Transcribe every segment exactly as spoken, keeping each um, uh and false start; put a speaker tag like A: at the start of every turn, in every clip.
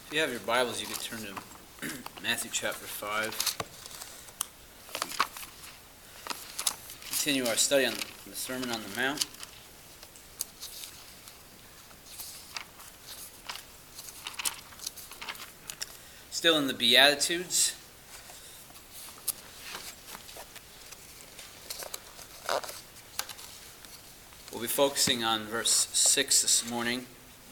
A: If you have your Bibles, you can turn to Matthew chapter five. Continue our study on the Sermon on the Mount. Still in the Beatitudes. We'll be focusing on verse six this morning.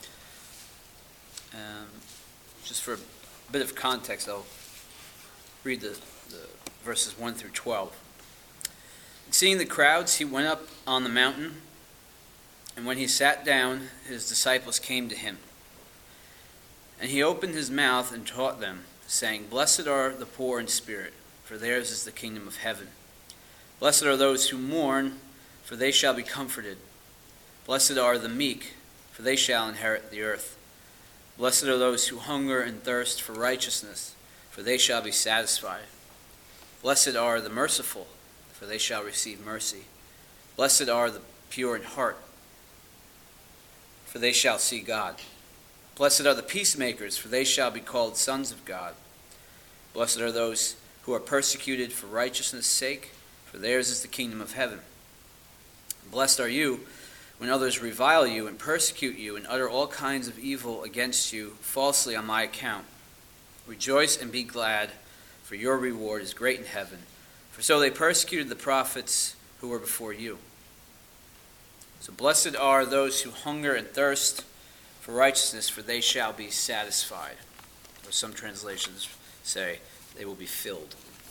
A: Um, just for a bit of context, I'll read the, the verses one through twelve. And seeing the crowds, he went up on the mountain, and when he sat down, his disciples came to him. And he opened his mouth and taught them, saying, Blessed are the poor in spirit, for theirs is the kingdom of heaven. Blessed are those who mourn, for they shall be comforted. Blessed are the meek, for they shall inherit the earth. Blessed are those who hunger and thirst for righteousness, for they shall be satisfied. Blessed are the merciful, for they shall receive mercy. Blessed are the pure in heart, for they shall see God. Blessed are the peacemakers, for they shall be called sons of God. Blessed are those who are persecuted for righteousness' sake, for theirs is the kingdom of heaven. Blessed are you when others revile you and persecute you and utter all kinds of evil against you falsely on my account. Rejoice and be glad, for your reward is great in heaven. For so they persecuted the prophets who were before you. So blessed are those who hunger and thirst for righteousness, for they shall be satisfied. Or some translations say they will be filled.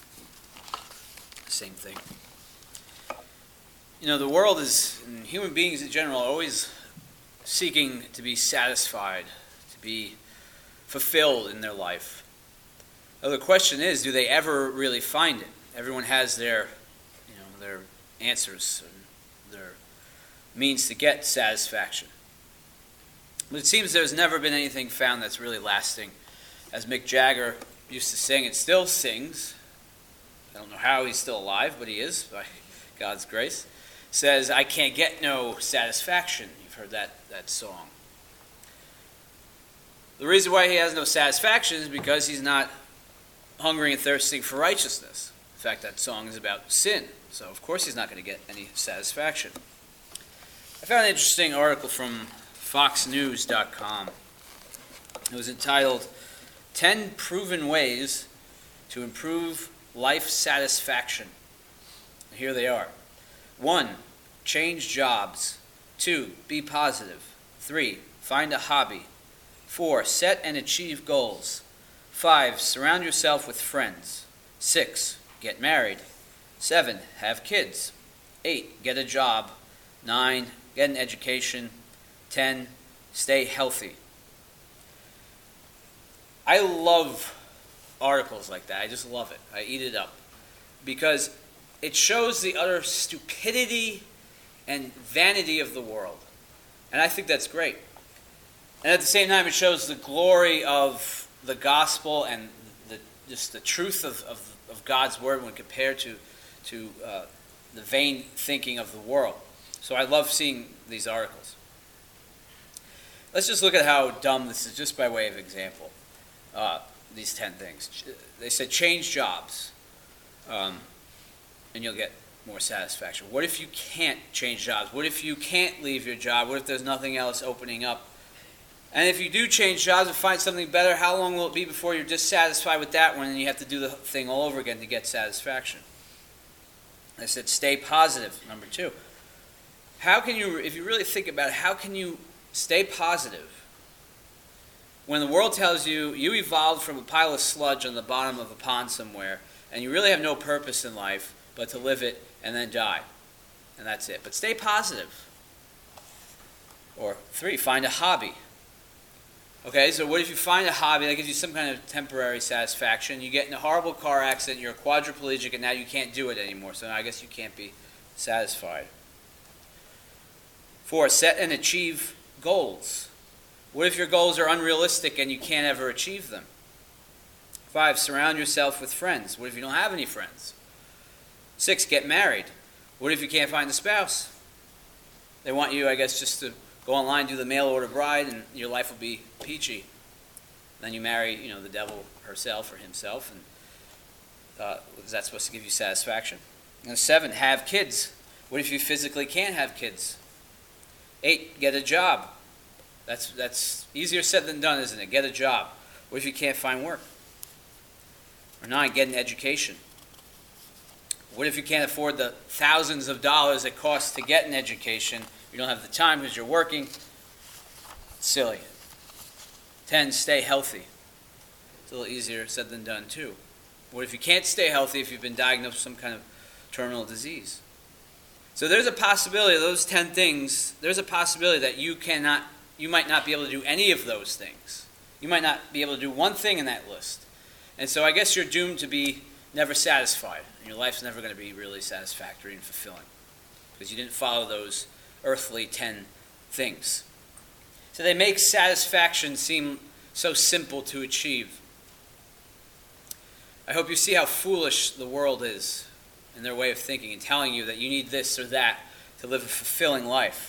A: Same thing. You know, the world is, and human beings in general, are always seeking to be satisfied, to be fulfilled in their life. Now, the question is, do they ever really find it? Everyone has their, you know, their answers, and their means to get satisfaction. But it seems there's never been anything found that's really lasting. As Mick Jagger used to sing, and still sings, I don't know how he's still alive, but he is, by God's grace, says, I can't get no satisfaction. You've heard that, that song. The reason why he has no satisfaction is because he's not hungering and thirsting for righteousness. In fact, that song is about sin, so of course he's not going to get any satisfaction. I found an interesting article from fox news dot com. It was entitled, ten Proven Ways to Improve Life Satisfaction. And here they are. One, change jobs. Two, be positive. Three, find a hobby. Four, set and achieve goals. Five, surround yourself with friends. Six, get married. Seven, have kids. Eight, get a job. Nine, get an education. Ten, stay healthy. I love articles like that. I just love it. I eat it up. Because it shows the utter stupidity and vanity of the world. And I think that's great. And at the same time, it shows the glory of the gospel and the, just the truth of, of, of God's word when compared to, to uh, the vain thinking of the world. So I love seeing these articles. Let's just look at how dumb this is, just by way of example. Uh, these ten things. They said change jobs. Um, and you'll get more satisfaction. What if you can't change jobs? What if you can't leave your job? What if there's nothing else opening up? And if you do change jobs and find something better, how long will it be before you're dissatisfied with that one and you have to do the thing all over again to get satisfaction? I said stay positive, number two. How can you, if you really think about it, how can you stay positive when the world tells you you evolved from a pile of sludge on the bottom of a pond somewhere and you really have no purpose in life but to live it and then die. And that's it. But stay positive. Or three, find a hobby. Okay, so what if you find a hobby that gives you some kind of temporary satisfaction? You get in a horrible car accident, you're quadriplegic, and now you can't do it anymore. So I guess you can't be satisfied. Four, set and achieve goals. What if your goals are unrealistic and you can't ever achieve them? Five, surround yourself with friends. What if you don't have any friends? Six, get married. What if you can't find a spouse? They want you, I guess, just to go online, do the mail order bride, and your life will be peachy. Then you marry, you know, the devil herself or himself, and uh, is that supposed to give you satisfaction? And seven, have kids. What if you physically can't have kids? Eight, get a job. That's that's easier said than done, isn't it? Get a job. What if you can't find work? Or nine, get an education. What if you can't afford the thousands of dollars it costs to get an education? You don't have the time because you're working. Silly. Ten, stay healthy. It's a little easier said than done, too. What if you can't stay healthy if you've been diagnosed with some kind of terminal disease? So there's a possibility of those ten things, there's a possibility that you cannot, you might not be able to do any of those things. You might not be able to do one thing in that list. And so I guess you're doomed to be never satisfied. And your life's never going to be really satisfactory and fulfilling because you didn't follow those earthly ten things. So they make satisfaction seem so simple to achieve. I hope you see how foolish the world is in their way of thinking and telling you that you need this or that to live a fulfilling life.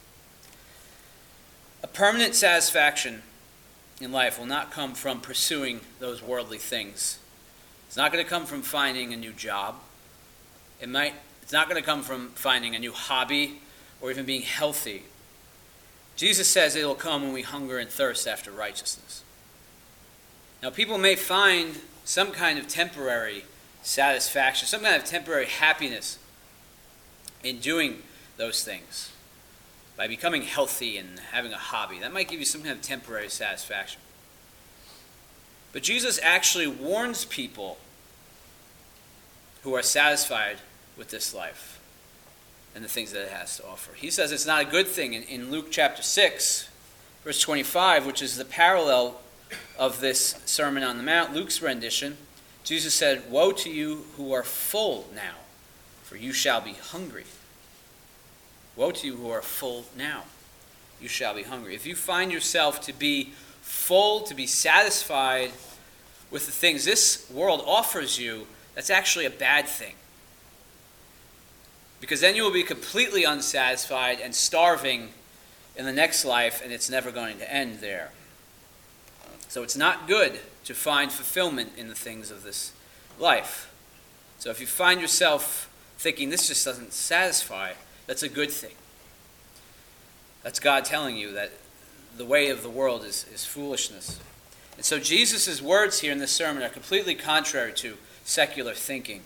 A: A permanent satisfaction in life will not come from pursuing those worldly things. It's not going to come from finding a new job. It might, it's not going to come from finding a new hobby or even being healthy. Jesus says it will come when we hunger and thirst after righteousness. Now, people may find some kind of temporary satisfaction, some kind of temporary happiness in doing those things by becoming healthy and having a hobby. That might give you some kind of temporary satisfaction. But Jesus actually warns people who are satisfied with this life and the things that it has to offer. He says it's not a good thing. In, in Luke chapter six, verse twenty-five, which is the parallel of this Sermon on the Mount, Luke's rendition, Jesus said, "Woe to you who are full now, for you shall be hungry." Woe to you who are full now, you shall be hungry. If you find yourself to be full, to be satisfied with the things this world offers you, that's actually a bad thing. Because then you will be completely unsatisfied and starving in the next life, and it's never going to end there. So it's not good to find fulfillment in the things of this life. So if you find yourself thinking this just doesn't satisfy, that's a good thing. That's God telling you that the way of the world is, is foolishness. And so Jesus' words here in this sermon are completely contrary to secular thinking.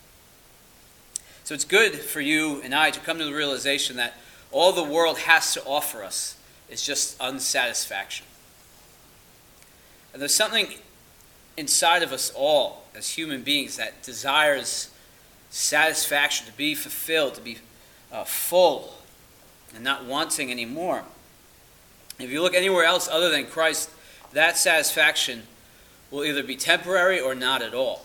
A: So it's good for you and I to come to the realization that all the world has to offer us is just unsatisfaction. And there's something inside of us all as human beings that desires satisfaction, to be fulfilled, to be uh, full and not wanting anymore. If you look anywhere else other than Christ, that satisfaction will either be temporary or not at all.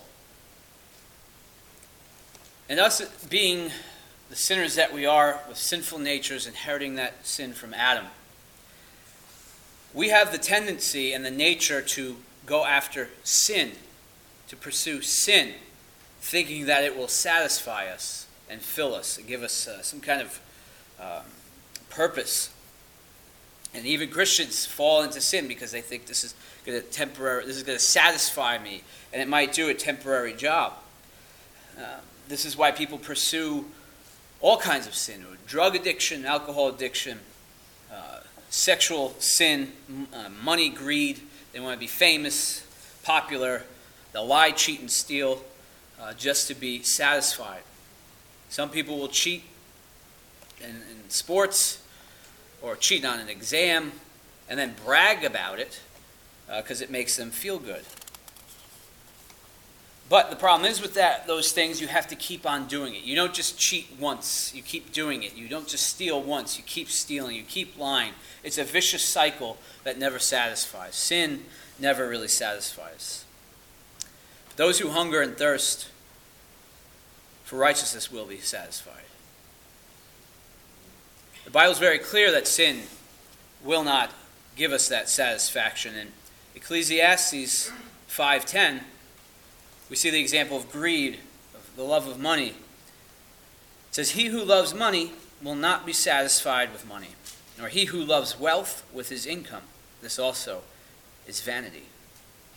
A: And us being the sinners that we are, with sinful natures, inheriting that sin from Adam, we have the tendency and the nature to go after sin, to pursue sin, thinking that it will satisfy us and fill us and give us uh, some kind of um, purpose. And even Christians fall into sin because they think this is going to temporary, this is going to satisfy me, and it might do a temporary job. Uh, this is why people pursue all kinds of sin: drug addiction, alcohol addiction, uh, sexual sin, uh, money greed. They want to be famous, popular. They'll lie, cheat, and steal uh, just to be satisfied. Some people will cheat in, in sports or cheat on an exam and then brag about it because uh, it makes them feel good. But the problem is with that, those things, you have to keep on doing it. You don't just cheat once, you keep doing it. You don't just steal once, you keep stealing, you keep lying. It's a vicious cycle that never satisfies. Sin never really satisfies. But those who hunger and thirst for righteousness will be satisfied. The Bible is very clear that sin will not give us that satisfaction. In Ecclesiastes five ten, we see the example of greed, of the love of money. It says, "He who loves money will not be satisfied with money, nor he who loves wealth with his income. This also is vanity."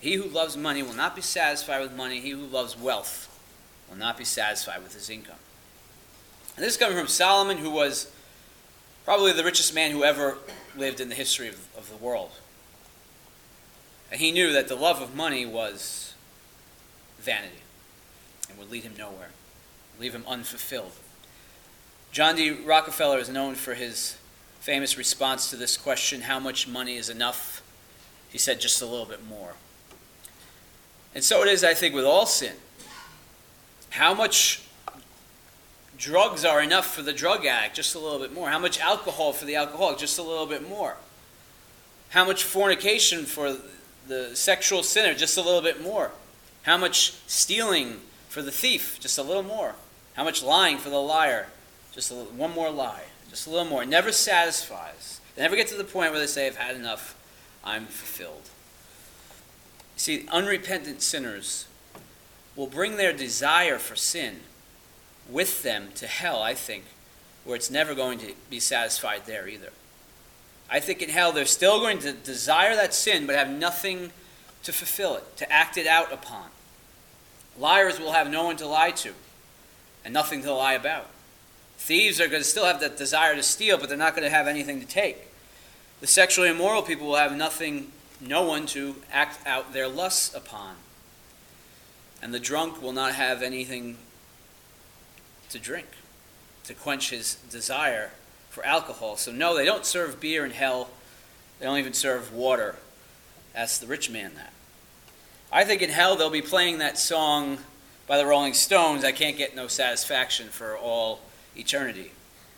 A: He who loves money will not be satisfied with money. He who loves wealth will not be satisfied with his income. And this is coming from Solomon, who was probably the richest man who ever lived in the history of, of the world. And he knew that the love of money was vanity and would lead him nowhere, leave him unfulfilled. John D. Rockefeller is known for his famous response to this question, how much money is enough? He said, just a little bit more. And so it is, I think, with all sin. How much drugs are enough for the drug addict? Just a little bit more. How much alcohol for the alcoholic? Just a little bit more. How much fornication for the sexual sinner? Just a little bit more. How much stealing for the thief? Just a little more. How much lying for the liar? Just a little, one more lie. Just a little more. It never satisfies. They never get to the point where they say, I've had enough. I'm fulfilled. You see, unrepentant sinners will bring their desire for sin with them to hell, I think, where it's never going to be satisfied there either. I think in hell they're still going to desire that sin but have nothing to fulfill it, to act it out upon. Liars will have no one to lie to and nothing to lie about. Thieves are going to still have that desire to steal, but they're not going to have anything to take. The sexually immoral people will have nothing, no one to act out their lusts upon. And the drunk will not have anything to drink, to quench his desire for alcohol. So no, they don't serve beer in hell. They don't even serve water. Ask the rich man that. I think in hell they'll be playing that song by the Rolling Stones, I Can't Get No Satisfaction, for all eternity.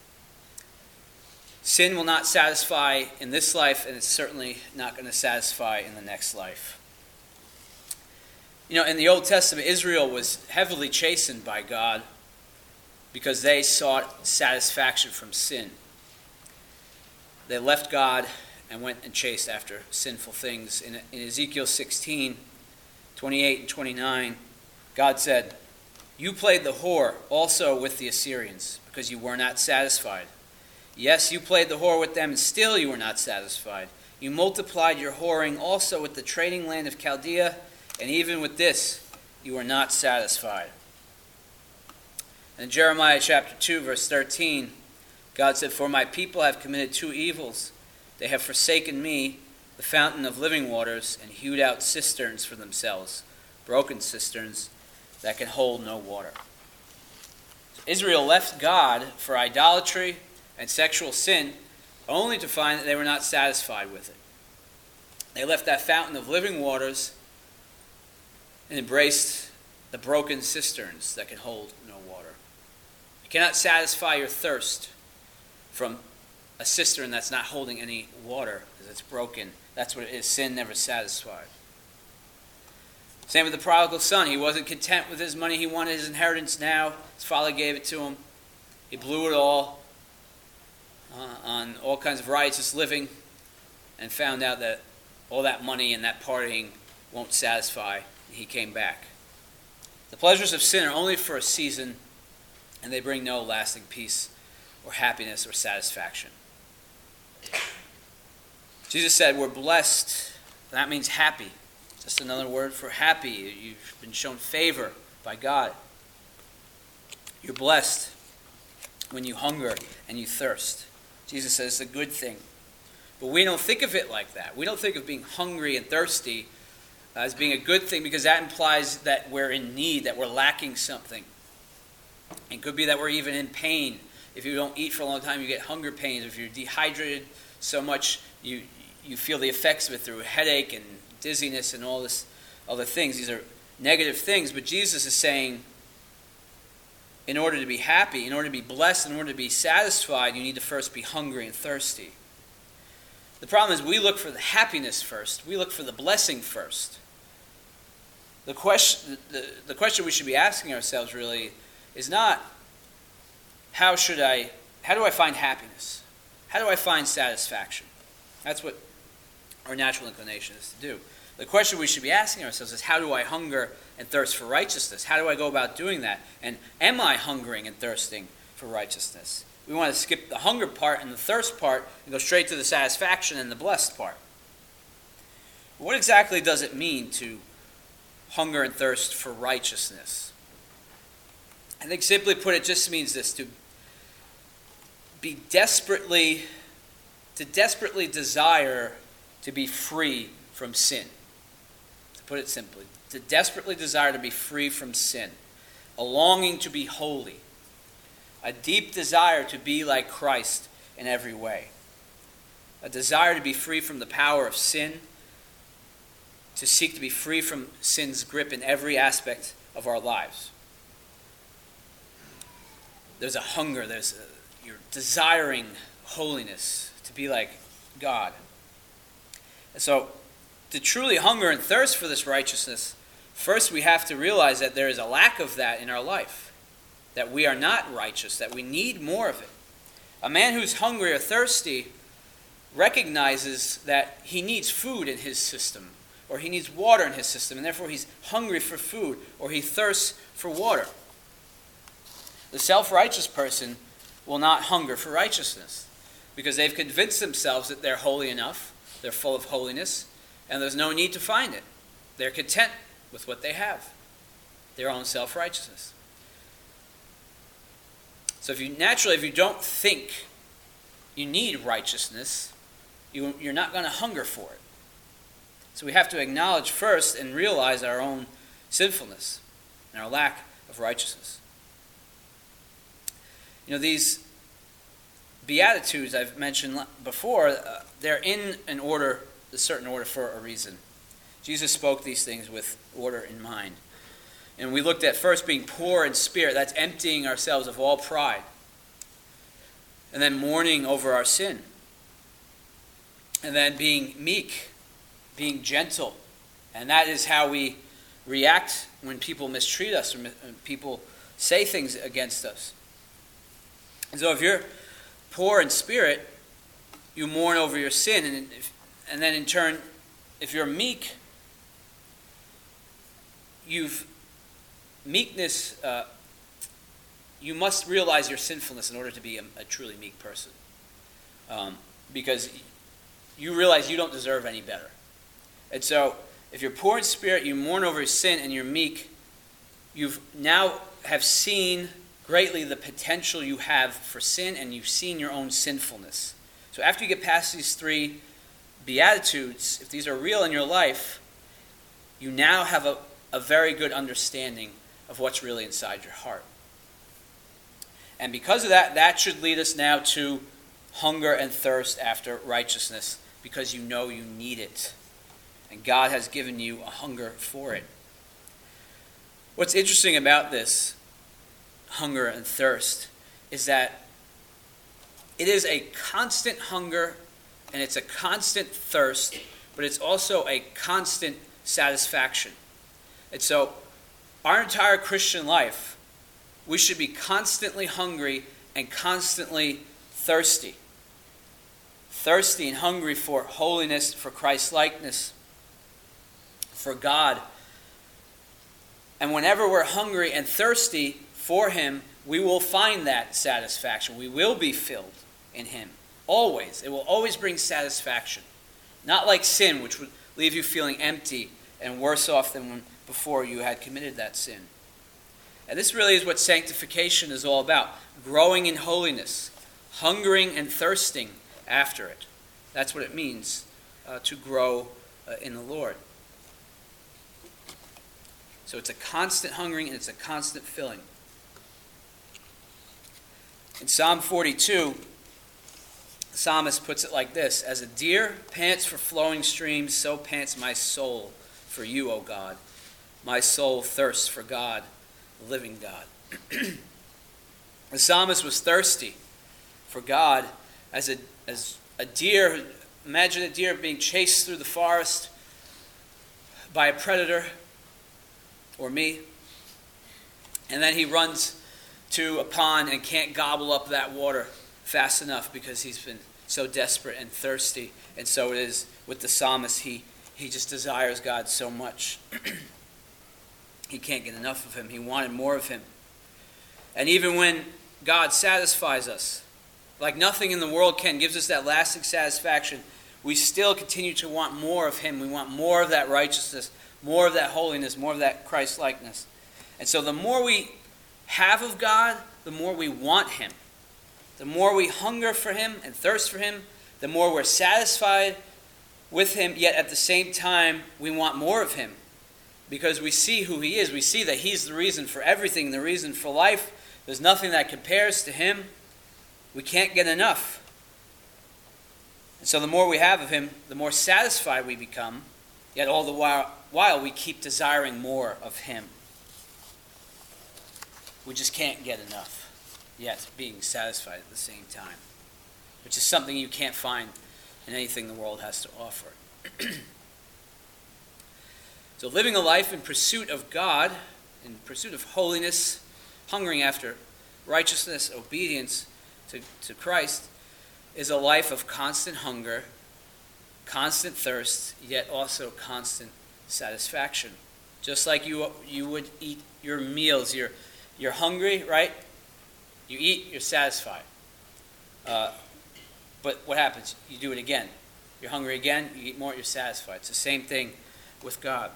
A: Sin will not satisfy in this life, and it's certainly not going to satisfy in the next life. You know, in the Old Testament, Israel was heavily chastened by God because they sought satisfaction from sin. They left God and went and chased after sinful things. In, in Ezekiel sixteen, twenty-eight and twenty-nine, God said, you played the whore also with the Assyrians because you were not satisfied. Yes, you played the whore with them, and still you were not satisfied. You multiplied your whoring also with the trading land of Chaldea, and even with this you were not satisfied. In Jeremiah chapter two, verse thirteen, God said, for my people have committed two evils. They have forsaken me, the fountain of living waters, and hewed out cisterns for themselves, broken cisterns that can hold no water. Israel left God for idolatry and sexual sin, only to find that they were not satisfied with it. They left that fountain of living waters and embraced the broken cisterns that can hold no water. You cannot satisfy your thirst from a cistern that's not holding any water because it's broken. That's what it is. Sin never satisfied. Same with the prodigal son. He wasn't content with his money. He wanted his inheritance now. His father gave it to him. He blew it all uh, on all kinds of riotous living and found out that all that money and that partying won't satisfy. He came back. The pleasures of sin are only for a season, and they bring no lasting peace or happiness or satisfaction. Jesus said we're blessed. That means happy. Just another word for happy. You've been shown favor by God. You're blessed when you hunger and you thirst. Jesus says it's a good thing. But we don't think of it like that. We don't think of being hungry and thirsty as being a good thing because that implies that we're in need, that we're lacking something. It could be that we're even in pain. If you don't eat for a long time, you get hunger pains. If you're dehydrated so much, you you feel the effects of it through headache and dizziness and all this other things. These are negative things, but Jesus is saying in order to be happy, in order to be blessed, in order to be satisfied, you need to first be hungry and thirsty. The problem is we look for the happiness first. We look for the blessing first. The question, the, the question we should be asking ourselves really is not how should I, how do I find happiness? How do I find satisfaction? That's what our natural inclination is to do. The question we should be asking ourselves is how do I hunger and thirst for righteousness? How do I go about doing that? And am I hungering and thirsting for righteousness? We want to skip the hunger part and the thirst part and go straight to the satisfaction and the blessed part. What exactly does it mean to hunger and thirst for righteousness? I think simply put, it just means this: to be desperately, to desperately desire to be free from sin. To put it simply, to desperately desire to be free from sin, a longing to be holy, a deep desire to be like Christ in every way, a desire to be free from the power of sin, to seek to be free from sin's grip in every aspect of our lives. There's a hunger, there's a, you're desiring holiness, to be like God. And so, to truly hunger and thirst for this righteousness, first we have to realize that there is a lack of that in our life, that we are not righteous, that we need more of it. A man who's hungry or thirsty recognizes that he needs food in his system, or he needs water in his system, and therefore he's hungry for food, or he thirsts for water. The self-righteous person will not hunger for righteousness, because they've convinced themselves that they're holy enough, they're full of holiness, and there's no need to find it. They're content with what they have, their own self-righteousness. So if you naturally, if you don't think you need righteousness, you, you're not going to hunger for it. So we have to acknowledge first and realize our own sinfulness and our lack of righteousness. You know, these Beatitudes I've mentioned before, uh, they're in an order, a certain order for a reason. Jesus spoke these things with order in mind. And we looked at first being poor in spirit, that's emptying ourselves of all pride. And then mourning over our sin. And then being meek, being gentle. And that is how we react when people mistreat us or people say things against us. And so if you're poor in spirit, you mourn over your sin. And, if, and then in turn, if you're meek, you've meekness, uh, you must realize your sinfulness in order to be a, a truly meek person. Um, because you realize you don't deserve any better. And so, if you're poor in spirit, you mourn over your sin, and you're meek, you've now have seen greatly the potential you have for sin, and you've seen your own sinfulness. So after you get past these three Beatitudes, if these are real in your life, you now have a, a very good understanding of what's really inside your heart. And because of that, that should lead us now to hunger and thirst after righteousness, because you know you need it. And God has given you a hunger for it. What's interesting about this hunger and thirst is that it is a constant hunger and it's a constant thirst, but it's also a constant satisfaction. And so, our entire Christian life, we should be constantly hungry and constantly thirsty. Thirsty and hungry for holiness, for Christ-likeness, for God. And whenever we're hungry and thirsty for Him, we will find that satisfaction. We will be filled in Him. Always. It will always bring satisfaction. Not like sin, which would leave you feeling empty and worse off than when before you had committed that sin. And this really is what sanctification is all about. Growing in holiness. Hungering and thirsting after it. That's what it means uh, to grow uh, in the Lord. So it's a constant hungering and it's a constant filling. In Psalm forty-two, the psalmist puts it like this: as a deer pants for flowing streams, so pants my soul for you, O God. My soul thirsts for God, the living God. The psalmist was thirsty for God as a, as a deer. Imagine a deer being chased through the forest by a predator, or me, and then he runs to a pond and can't gobble up that water fast enough because he's been so desperate and thirsty. And so it is with the psalmist. He, he just desires God so much. He can't get enough of Him. He wanted more of Him. And even when God satisfies us, like nothing in the world can, gives us that lasting satisfaction, we still continue to want more of him. We want more of that righteousness, more of that holiness, more of that Christ-likeness. And so the more we have of God, the more we want him. The more we hunger for him and thirst for him, the more we're satisfied with him, yet at the same time we want more of him. Because we see who he is. We see that he's the reason for everything, the reason for life. There's nothing that compares to him. We can't get enough. And so the more we have of him, the more satisfied we become, yet all the while, while we keep desiring more of him. We just can't get enough, yet being satisfied at the same time, which is something you can't find in anything the world has to offer. So living a life in pursuit of God, in pursuit of holiness, hungering after righteousness, obedience to, to Christ, is a life of constant hunger, constant thirst, yet also constant satisfaction. Just like you you would eat your meals. You're, you're hungry, right? You eat, you're satisfied. Uh, but what happens? You do it again. You're hungry again, you eat more, you're satisfied. It's the same thing with God.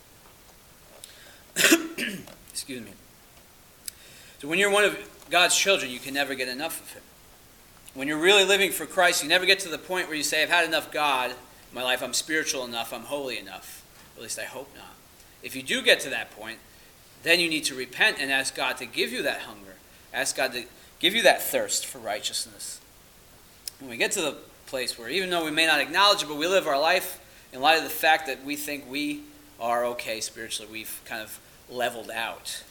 A: Excuse me. So when you're one of God's children, you can never get enough of him. When you're really living for Christ, you never get to the point where you say, I've had enough God in my life, I'm spiritual enough, I'm holy enough. At least I hope not. If you do get to that point, then you need to repent and ask God to give you that hunger. Ask God to give you that thirst for righteousness. When we get to the place where even though we may not acknowledge it, but we live our life in light of the fact that we think we are okay spiritually, we've kind of leveled out.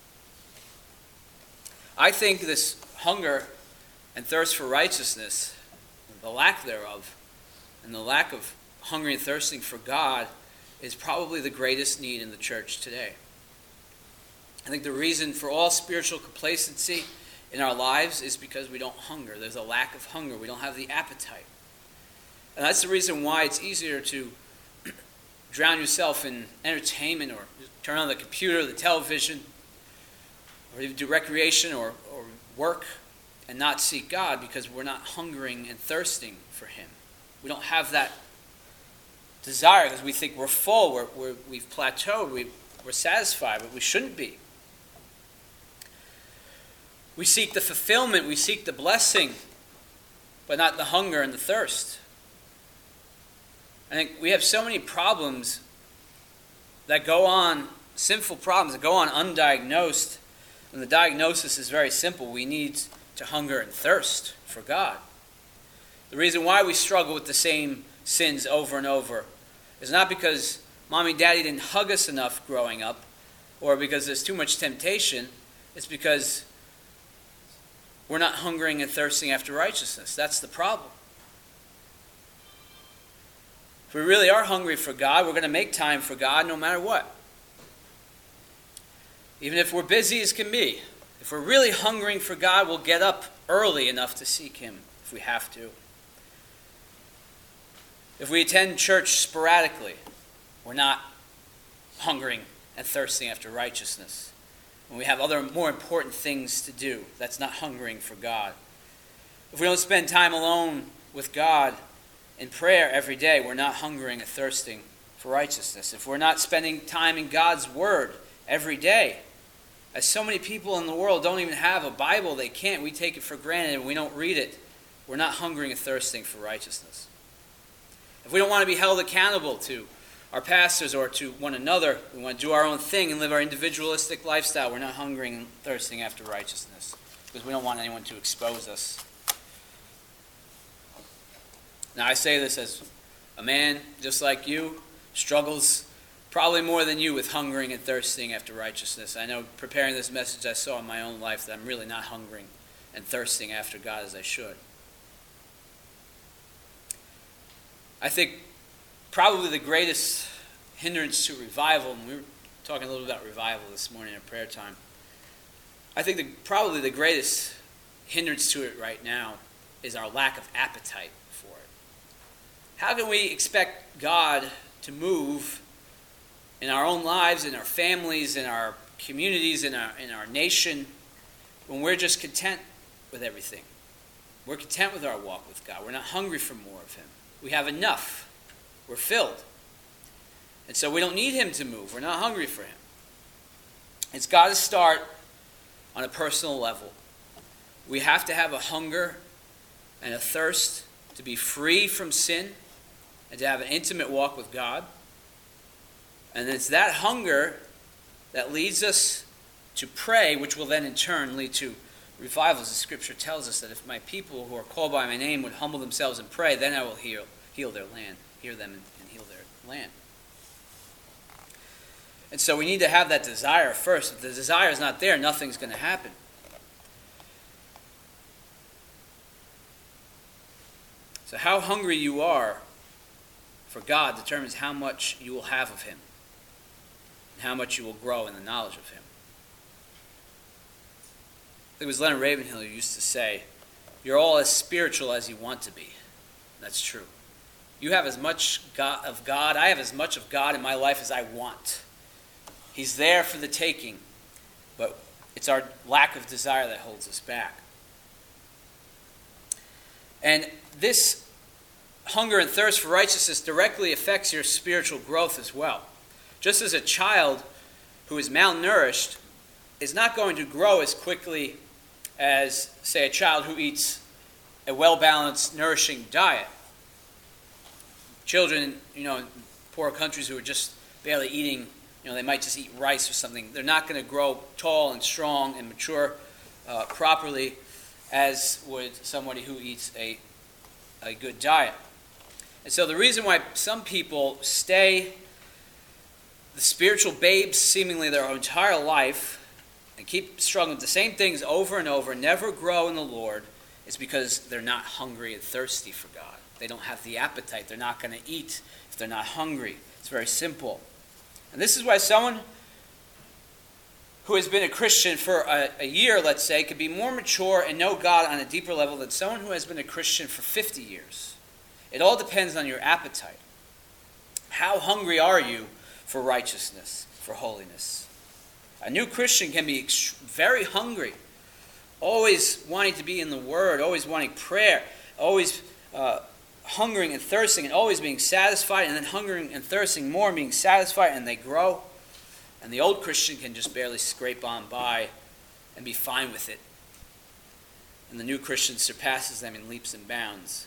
A: I think this hunger and thirst for righteousness, the lack thereof, and the lack of hungry and thirsting for God is probably the greatest need in the church today. I think the reason for all spiritual complacency in our lives is because we don't hunger. There's a lack of hunger. We don't have the appetite. And that's the reason why it's easier to drown yourself in entertainment or turn on the computer, the television, or even do recreation or, or work and not seek God, because we're not hungering and thirsting for him. We don't have that desire because we think we're full, we're, we're, we've plateaued, we, we're satisfied, but we shouldn't be. We seek the fulfillment, we seek the blessing, but not the hunger and the thirst. I think we have so many problems that go on, sinful problems that go on undiagnosed, and the diagnosis is very simple. We need to hunger and thirst for God. The reason why we struggle with the same sins over and over is not because mommy and daddy didn't hug us enough growing up, or because there's too much temptation. It's because we're not hungering and thirsting after righteousness. That's the problem. If we really are hungry for God, we're going to make time for God no matter what. Even if we're busy as can be. If we're really hungering for God, we'll get up early enough to seek him if we have to. If we attend church sporadically, we're not hungering and thirsting after righteousness. When we have other more important things to do, that's not hungering for God. If we don't spend time alone with God in prayer every day, we're not hungering and thirsting for righteousness. If we're not spending time in God's Word every day, as so many people in the world don't even have a Bible, they can't, we take it for granted and we don't read it, we're not hungering and thirsting for righteousness. If we don't want to be held accountable to our pastors or to one another, we want to do our own thing and live our individualistic lifestyle, we're not hungering and thirsting after righteousness because we don't want anyone to expose us. Now I say this as a man just like you, struggles probably more than you with hungering and thirsting after righteousness. I know preparing this message I saw in my own life that I'm really not hungering and thirsting after God as I should. I think probably the greatest hindrance to revival, and we were talking a little about revival this morning in prayer time, I think the, probably the greatest hindrance to it right now is our lack of appetite for it. How can we expect God to move in our own lives, in our families, in our communities, in our, in our nation, when we're just content with everything? We're content with our walk with God. We're not hungry for more of him. We have enough. We're filled. And so we don't need him to move. We're not hungry for him. It's got to start on a personal level. We have to have a hunger and a thirst to be free from sin and to have an intimate walk with God. And it's that hunger that leads us to pray, which will then in turn lead to revivals. The scripture tells us that if my people who are called by my name would humble themselves and pray, then I will heal, heal their land, hear them and, and heal their land. And so we need to have that desire first. If the desire is not there, nothing's going to happen. So how hungry you are for God determines how much you will have of him and how much you will grow in the knowledge of him. It was Leonard Ravenhill who used to say, you're all as spiritual as you want to be. That's true. You have as much God, of God, I have as much of God in my life as I want. He's there for the taking, but it's our lack of desire that holds us back. And this hunger and thirst for righteousness directly affects your spiritual growth as well. Just as a child who is malnourished is not going to grow as quickly as, say, a child who eats a well-balanced, nourishing diet. Children, you know, in poor countries who are just barely eating, you know, they might just eat rice or something. They're not going to grow tall and strong and mature uh, properly as would somebody who eats a, a good diet. And so the reason why some people stay the spiritual babes seemingly their entire life and keep struggling with the same things over and over, never grow in the Lord, is because they're not hungry and thirsty for God. They don't have the appetite. They're not going to eat if they're not hungry. It's very simple. And this is why someone who has been a Christian for a, a year, let's say, could be more mature and know God on a deeper level than someone who has been a Christian for fifty years. It all depends on your appetite. How hungry are you for righteousness, for holiness? A new Christian can be very hungry, always wanting to be in the Word, always wanting prayer, always uh, hungering and thirsting, and always being satisfied, and then hungering and thirsting more and being satisfied, and they grow. And the old Christian can just barely scrape on by and be fine with it. And the new Christian surpasses them in leaps and bounds.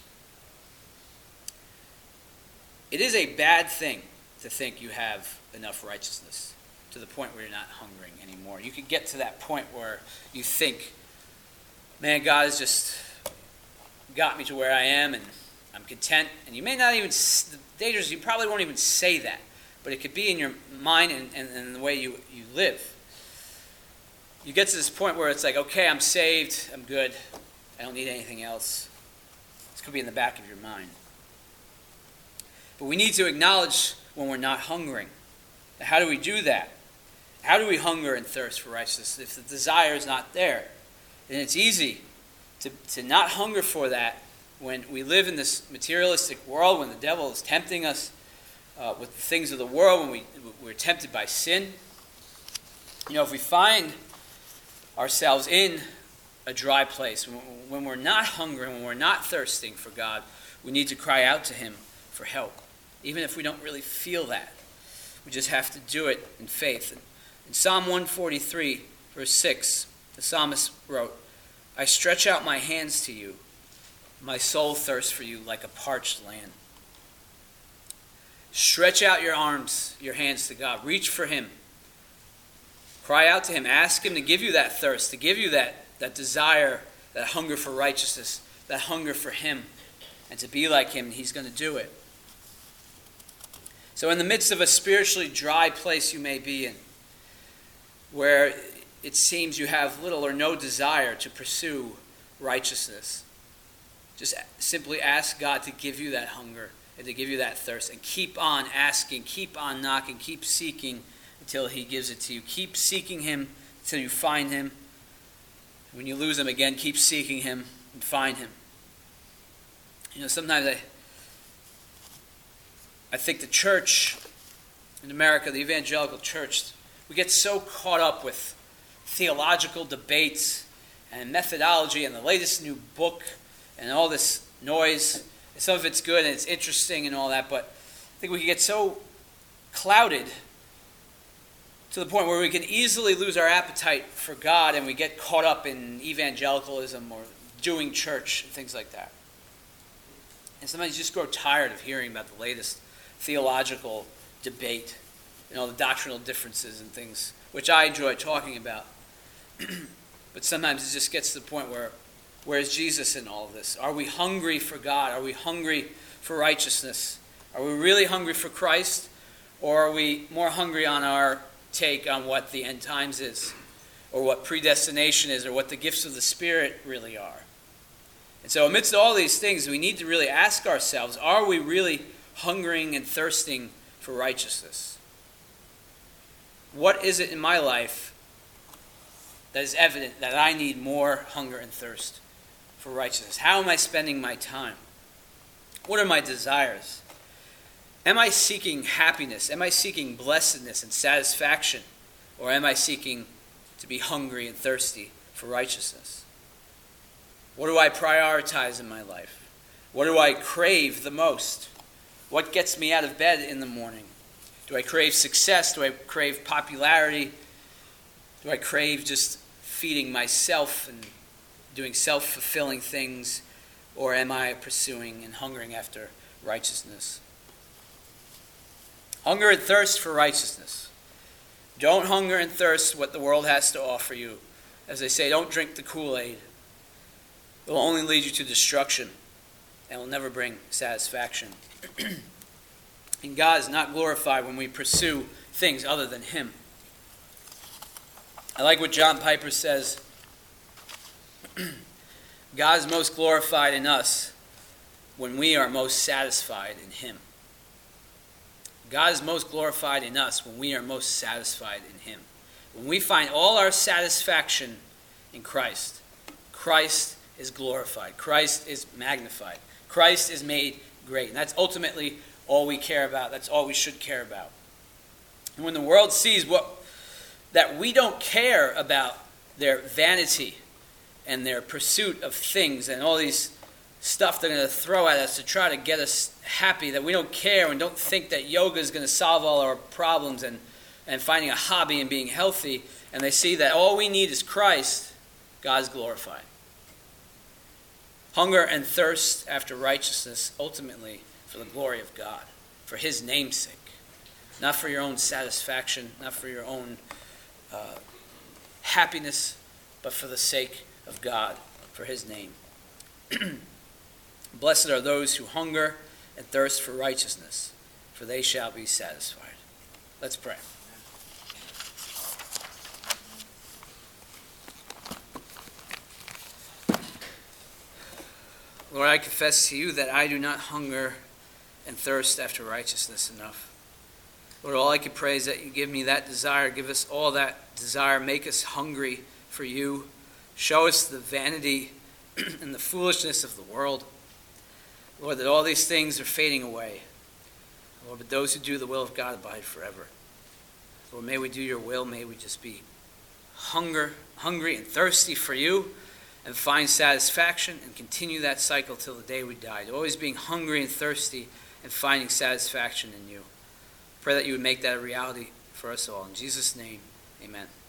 A: It is a bad thing to think you have enough righteousness to the point where you're not hungering anymore. You could get to that point where you think, man, God has just got me to where I am and I'm content. And you may not even, the danger is you probably won't even say that, but it could be in your mind and, and, and the way you, you live. You get to this point where it's like, okay, I'm saved, I'm good, I don't need anything else. This could be in the back of your mind. But we need to acknowledge when we're not hungering. How do we do that? How do we hunger and thirst for righteousness if the desire is not there? And it's easy to, to not hunger for that when we live in this materialistic world, when the devil is tempting us uh, with the things of the world, when we, we're tempted by sin. You know, if we find ourselves in a dry place, when, when we're not hungry, when we're not thirsting for God, we need to cry out to him for help, even if we don't really feel that. We just have to do it in faith. In Psalm one forty-three, verse six, the psalmist wrote, I stretch out my hands to you. My soul thirsts for you like a parched land. Stretch out your arms, your hands to God. Reach for him. Cry out to him. Ask him to give you that thirst, to give you that, that desire, that hunger for righteousness, that hunger for him, and to be like him. He's going to do it. So in the midst of a spiritually dry place you may be in, where it seems you have little or no desire to pursue righteousness, just simply ask God to give you that hunger and to give you that thirst, and keep on asking, keep on knocking, keep seeking until he gives it to you. Keep seeking him until you find him. When you lose him again, keep seeking him and find him. You know, sometimes I I think the church in America, the evangelical church, we get so caught up with theological debates and methodology and the latest new book and all this noise Some of it's good and it's interesting and all that, but I think we can get so clouded to the point where we can easily lose our appetite for God and we get caught up in evangelicalism or doing church and things like that. And sometimes you just grow tired of hearing about the latest theological debate, you know, the doctrinal differences and things, which I enjoy talking about. But sometimes it just gets to the point where, where is Jesus in all of this? Are we hungry for God? Are we hungry for righteousness? Are we really hungry for Christ? Or are we more hungry on our take on what the end times is, or what predestination is, or what the gifts of the Spirit really are? And so amidst all these things, we need to really ask ourselves, are we really hungering and thirsting for righteousness? What is it in my life that is evident that I need more hunger and thirst for righteousness? How am I spending my time? What are my desires? Am I seeking happiness? Am I seeking blessedness and satisfaction? Or am I seeking to be hungry and thirsty for righteousness? What do I prioritize in my life? What do I crave the most? What gets me out of bed in the morning? Do I crave success? Do I crave popularity? Do I crave just feeding myself and doing self-fulfilling things? Or am I pursuing and hungering after righteousness? Hunger and thirst for righteousness. Don't hunger and thirst what the world has to offer you. As they say, don't drink the Kool-Aid. It will only lead you to destruction and will never bring satisfaction. And God is not glorified when we pursue things other than Him. I like what John Piper says. God is most glorified in us when we are most satisfied in Him. God is most glorified in us when we are most satisfied in Him. When we find all our satisfaction in Christ, Christ is glorified. Christ is magnified. Christ is made great. And that's ultimately all we care about. That's all we should care about. And when the world sees what that we don't care about their vanity and their pursuit of things and all these stuff they're going to throw at us to try to get us happy, that we don't care and don't think that yoga is going to solve all our problems and, and finding a hobby and being healthy, and they see that all we need is Christ, God's glorified. Hunger and thirst after righteousness, ultimately for the glory of God, for His name's sake. Not for your own satisfaction, not for your own uh, happiness, but for the sake of God, for His name. Blessed are those who hunger and thirst for righteousness, for they shall be satisfied. Let's pray. Lord, I confess to you that I do not hunger and thirst after righteousness enough. Lord, all I can pray is that you give me that desire. Give us all that desire. Make us hungry for you. Show us the vanity and the foolishness of the world. Lord, that all these things are fading away. Lord, but those who do the will of God abide forever. Lord, may we do your will. May we just be hunger, hungry and thirsty for you and find satisfaction and continue that cycle till the day we die. Always being hungry and thirsty and finding satisfaction in you. Pray that you would make that a reality for us all. In Jesus' name, amen.